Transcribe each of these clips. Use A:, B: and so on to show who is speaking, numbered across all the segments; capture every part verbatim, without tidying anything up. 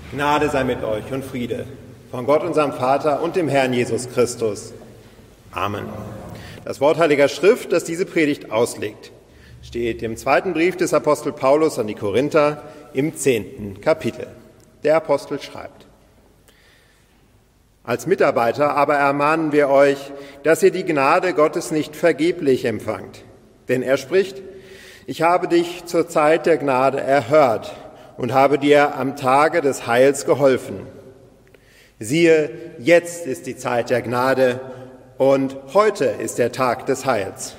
A: Gnade sei mit euch und Friede von Gott, unserem Vater und dem Herrn Jesus Christus. Amen. Das Wort Heiliger Schrift, das diese Predigt auslegt, steht im zweiten Brief des Apostel Paulus an die Korinther im zehnten Kapitel. Der Apostel schreibt: Als Mitarbeiter aber ermahnen wir euch, dass ihr die Gnade Gottes nicht vergeblich empfangt. Denn er spricht: Ich habe dich zur Zeit der Gnade erhört und habe dir am Tage des Heils geholfen. Siehe, jetzt ist die Zeit der Gnade und heute ist der Tag des Heils.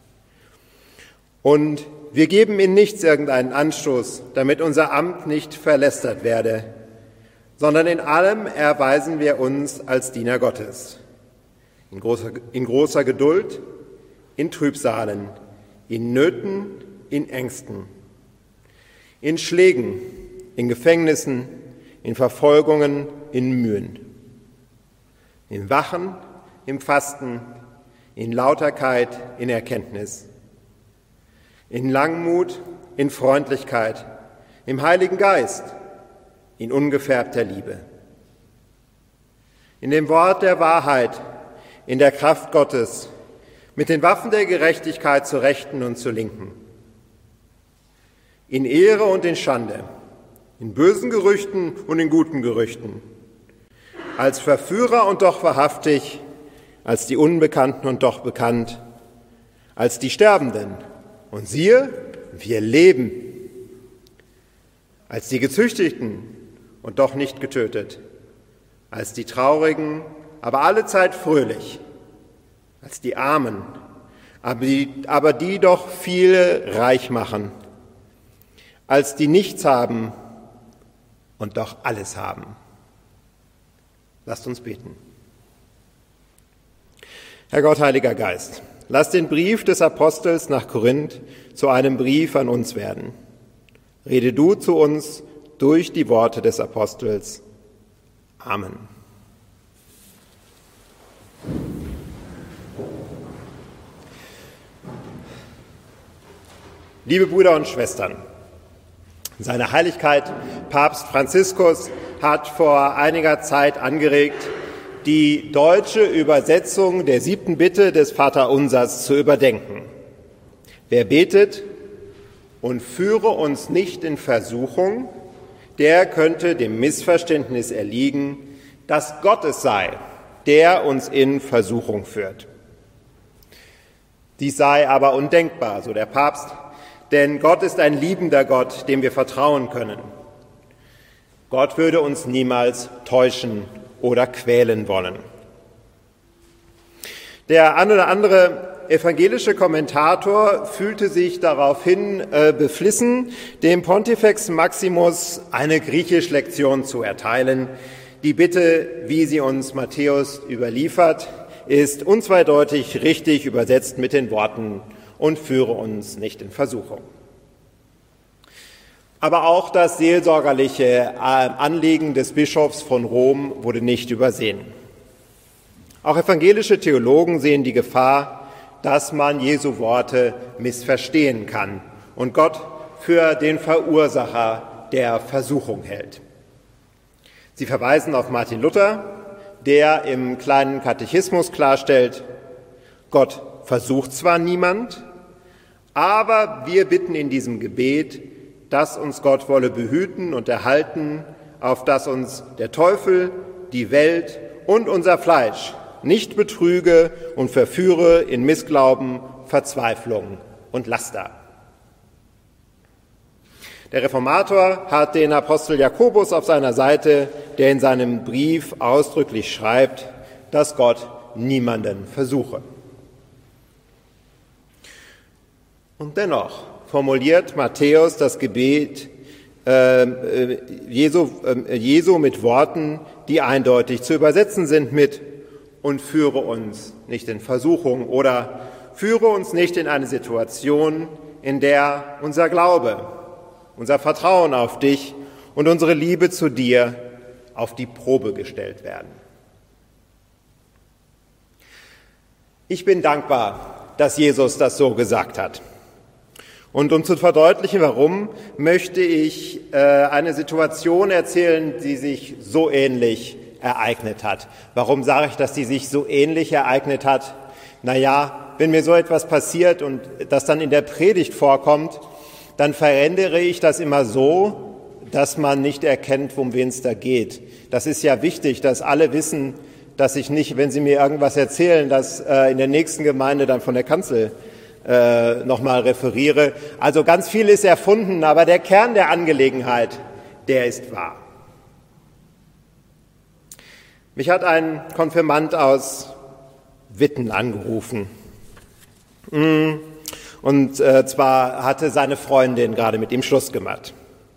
A: Und wir geben in nichts irgendeinen Anstoß, damit unser Amt nicht verlästert werde, sondern in allem erweisen wir uns als Diener Gottes. In großer, in großer Geduld, in Trübsalen, in Nöten, in Ängsten, in Schlägen, in Gefängnissen, in Verfolgungen, in Mühen, im Wachen, im Fasten, in Lauterkeit, in Erkenntnis, in Langmut, in Freundlichkeit, im Heiligen Geist, in ungefärbter Liebe, in dem Wort der Wahrheit, in der Kraft Gottes, mit den Waffen der Gerechtigkeit zur Rechten und zur Linken, in Ehre und in Schande, in bösen Gerüchten und in guten Gerüchten, als Verführer und doch wahrhaftig, als die Unbekannten und doch bekannt, als die Sterbenden und siehe, wir leben, als die Gezüchtigten und doch nicht getötet, als die Traurigen, aber allezeit fröhlich, als die Armen, aber die, aber die doch viele reich machen, als die nichts haben und doch alles haben. Lasst uns beten. Herr Gott, Heiliger Geist, lass den Brief des Apostels nach Korinth zu einem Brief an uns werden. Rede du zu uns durch die Worte des Apostels. Amen. Liebe Brüder und Schwestern, seine Heiligkeit Papst Franziskus hat vor einiger Zeit angeregt, die deutsche Übersetzung der siebten Bitte des Vaterunsers zu überdenken. Wer betet und führe uns nicht in Versuchung, der könnte dem Missverständnis erliegen, dass Gott es sei, der uns in Versuchung führt. Dies sei aber undenkbar, so der Papst, denn Gott ist ein liebender Gott, dem wir vertrauen können. Gott würde uns niemals täuschen oder quälen wollen. Der ein oder andere evangelische Kommentator fühlte sich daraufhin äh, beflissen, dem Pontifex Maximus eine Griechisch-Lektion zu erteilen. Die Bitte, wie sie uns Matthäus überliefert, ist unzweideutig richtig übersetzt mit den Worten: und führe uns nicht in Versuchung. Aber auch das seelsorgerliche Anliegen des Bischofs von Rom wurde nicht übersehen. Auch evangelische Theologen sehen die Gefahr, dass man Jesu Worte missverstehen kann und Gott für den Verursacher der Versuchung hält. Sie verweisen auf Martin Luther, der im kleinen Katechismus klarstellt: Gott versucht zwar niemand, aber wir bitten in diesem Gebet, dass uns Gott wolle behüten und erhalten, auf dass uns der Teufel, die Welt und unser Fleisch nicht betrüge und verführe in Missglauben, Verzweiflung und Laster. Der Reformator hat den Apostel Jakobus auf seiner Seite, der in seinem Brief ausdrücklich schreibt, dass Gott niemanden versuche. Und dennoch formuliert Matthäus das Gebet äh, Jesu, äh, Jesu mit Worten, die eindeutig zu übersetzen sind mit: und führe uns nicht in Versuchung oder führe uns nicht in eine Situation, in der unser Glaube, unser Vertrauen auf dich und unsere Liebe zu dir auf die Probe gestellt werden. Ich bin dankbar, dass Jesus das so gesagt hat. Und um zu verdeutlichen, warum, möchte ich äh, eine Situation erzählen, die sich so ähnlich ereignet hat. Warum sage ich, dass die sich so ähnlich ereignet hat? Naja, wenn mir so etwas passiert und das dann in der Predigt vorkommt, dann verändere ich das immer so, dass man nicht erkennt, um wen es da geht. Das ist ja wichtig, dass alle wissen, dass ich nicht, wenn sie mir irgendwas erzählen, das äh, in der nächsten Gemeinde dann von der Kanzel äh, nochmal referiere. Also ganz viel ist erfunden, aber der Kern der Angelegenheit, der ist wahr. Mich hat ein Konfirmand aus Witten angerufen. Und äh, zwar hatte seine Freundin gerade mit ihm Schluss gemacht.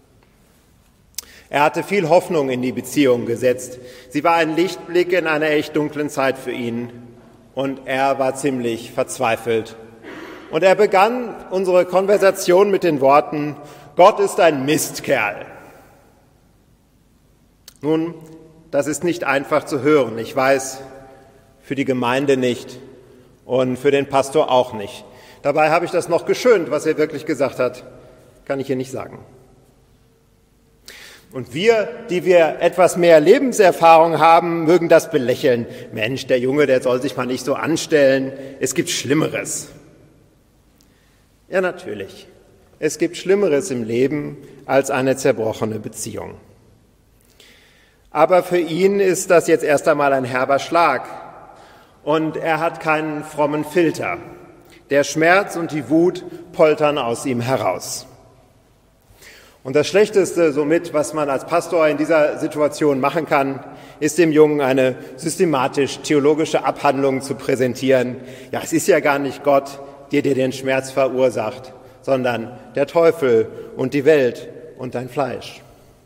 A: Er hatte viel Hoffnung in die Beziehung gesetzt. Sie war ein Lichtblick in einer echt dunklen Zeit für ihn. Und er war ziemlich verzweifelt. Und er begann unsere Konversation mit den Worten, Gott ist ein Mistkerl. Nun, das ist nicht einfach zu hören. Ich weiß, für die Gemeinde nicht und für den Pastor auch nicht. Dabei habe ich das noch geschönt, was er wirklich gesagt hat, kann ich hier nicht sagen. Und wir, die wir etwas mehr Lebenserfahrung haben, mögen das belächeln. Mensch, der Junge, der soll sich mal nicht so anstellen. Es gibt Schlimmeres. Ja, natürlich. Es gibt Schlimmeres im Leben als eine zerbrochene Beziehung. Aber für ihn ist das jetzt erst einmal ein herber Schlag. Und er hat keinen frommen Filter. Der Schmerz und die Wut poltern aus ihm heraus. Und das Schlechteste somit, was man als Pastor in dieser Situation machen kann, ist dem Jungen eine systematisch-theologische Abhandlung zu präsentieren. Ja, es ist ja gar nicht Gott, der dir den Schmerz verursacht, sondern der Teufel und die Welt und dein Fleisch.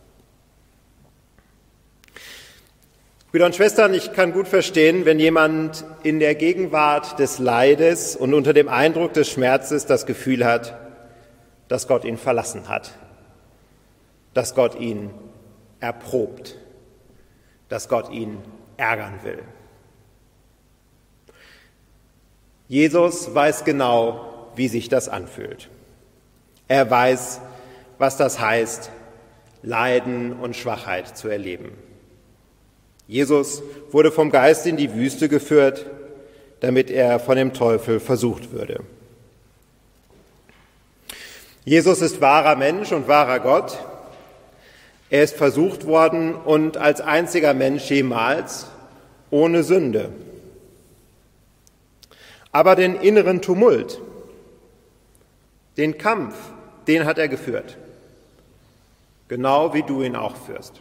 A: Brüder und Schwestern, ich kann gut verstehen, wenn jemand in der Gegenwart des Leides und unter dem Eindruck des Schmerzes das Gefühl hat, dass Gott ihn verlassen hat, dass Gott ihn erprobt, dass Gott ihn ärgern will. Jesus weiß genau, wie sich das anfühlt. Er weiß, was das heißt, Leiden und Schwachheit zu erleben. Jesus wurde vom Geist in die Wüste geführt, damit er von dem Teufel versucht würde. Jesus ist wahrer Mensch und wahrer Gott. Er ist versucht worden und als einziger Mensch jemals ohne Sünde. Aber den inneren Tumult, den Kampf, den hat er geführt. Genau wie du ihn auch führst.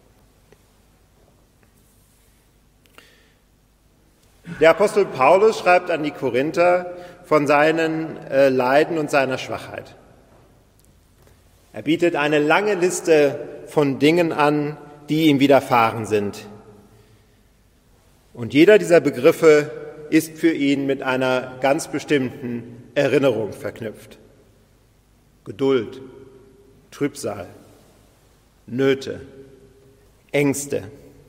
A: Der Apostel Paulus schreibt an die Korinther von seinen äh, Leiden und seiner Schwachheit. Er bietet eine lange Liste von Dingen an, die ihm widerfahren sind. Und jeder dieser Begriffe ist für ihn mit einer ganz bestimmten Erinnerung verknüpft. Geduld, Trübsal, Nöte, Ängste,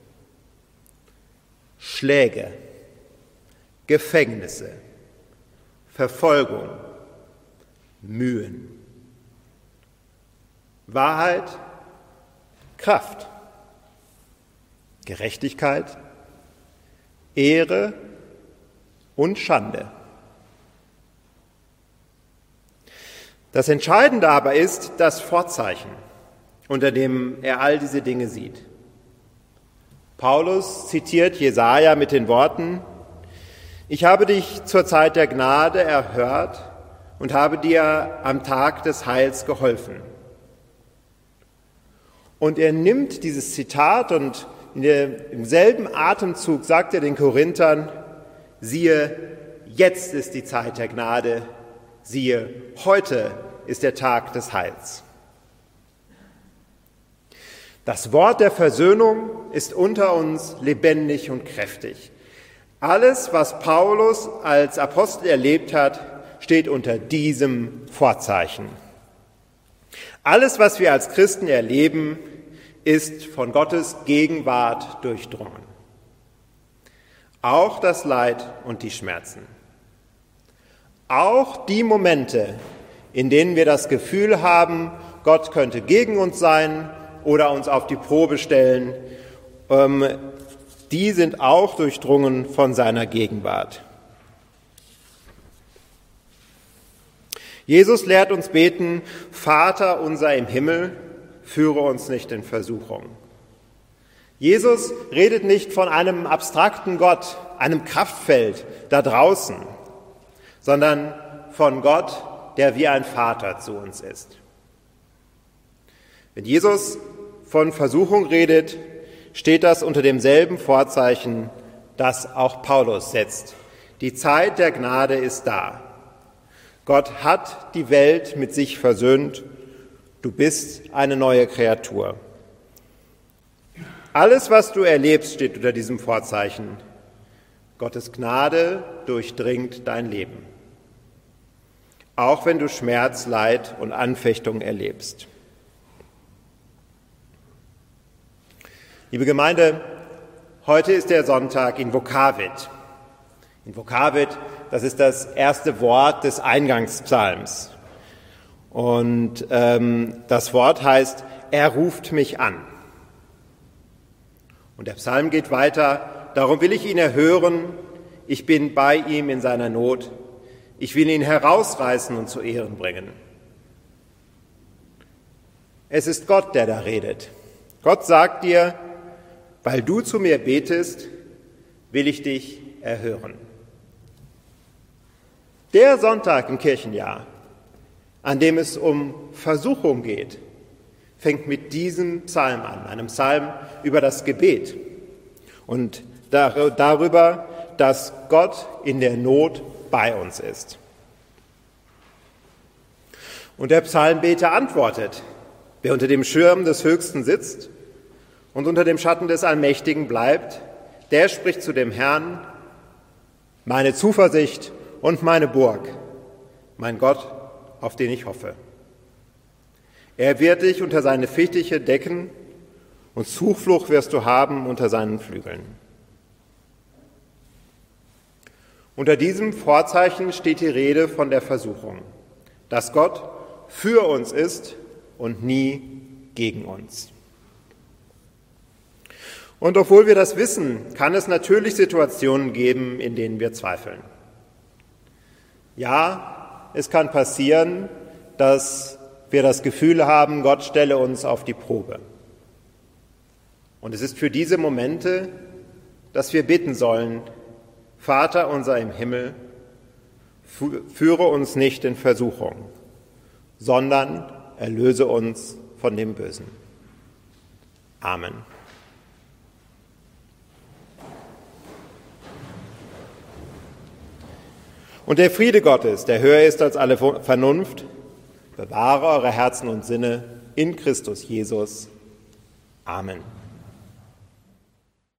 A: Schläge, Gefängnisse, Verfolgung, Mühen. Wahrheit, Kraft, Gerechtigkeit, Ehre und Schande. Das Entscheidende aber ist das Vorzeichen, unter dem er all diese Dinge sieht. Paulus zitiert Jesaja mit den Worten: Ich habe dich zur Zeit der Gnade erhört und habe dir am Tag des Heils geholfen. Und er nimmt dieses Zitat und in der, im selben Atemzug sagt er den Korinthern: Siehe, jetzt ist die Zeit der Gnade, siehe, heute ist der Tag des Heils. Das Wort der Versöhnung ist unter uns lebendig und kräftig. Alles, was Paulus als Apostel erlebt hat, steht unter diesem Vorzeichen. Alles, was wir als Christen erleben, ist von Gottes Gegenwart durchdrungen. Auch das Leid und die Schmerzen. Auch die Momente, in denen wir das Gefühl haben, Gott könnte gegen uns sein oder uns auf die Probe stellen, ähm, die sind auch durchdrungen von seiner Gegenwart. Jesus lehrt uns beten: Vater unser im Himmel, führe uns nicht in Versuchung. Jesus redet nicht von einem abstrakten Gott, einem Kraftfeld da draußen, sondern von Gott, der wie ein Vater zu uns ist. Wenn Jesus von Versuchung redet, steht das unter demselben Vorzeichen, das auch Paulus setzt. Die Zeit der Gnade ist da. Gott hat die Welt mit sich versöhnt. Du bist eine neue Kreatur. Alles, was du erlebst, steht unter diesem Vorzeichen. Gottes Gnade durchdringt dein Leben. Auch wenn du Schmerz, Leid und Anfechtung erlebst. Liebe Gemeinde, heute ist der Sonntag Invokavit. Invokavit, das ist das erste Wort des Eingangspsalms. Und ähm, das Wort heißt, er ruft mich an. Und der Psalm geht weiter, darum will ich ihn erhören, ich bin bei ihm in seiner Not, ich will ihn herausreißen und zu Ehren bringen. Es ist Gott, der da redet. Gott sagt dir, weil du zu mir betest, will ich dich erhören. Der Sonntag im Kirchenjahr, an dem es um Versuchung geht, fängt mit diesem Psalm an, einem Psalm über das Gebet und darüber, dass Gott in der Not bei uns ist. Und der Psalmbeter antwortet: Wer unter dem Schirm des Höchsten sitzt und unter dem Schatten des Allmächtigen bleibt, der spricht zu dem Herrn: Meine Zuversicht und meine Burg, mein Gott, auf den ich hoffe. Er wird dich unter seine Fittiche decken und Zuflucht wirst du haben unter seinen Flügeln. Unter diesem Vorzeichen steht die Rede von der Versuchung, dass Gott für uns ist und nie gegen uns. Und obwohl wir das wissen, kann es natürlich Situationen geben, in denen wir zweifeln. Ja, es kann passieren, dass wir das Gefühl haben, Gott stelle uns auf die Probe. Und es ist für diese Momente, dass wir bitten sollen: Vater unser im Himmel, führe uns nicht in Versuchung, sondern erlöse uns von dem Bösen. Amen. Und der Friede Gottes, der höher ist als alle Vernunft, bewahre eure Herzen und Sinne in Christus Jesus. Amen.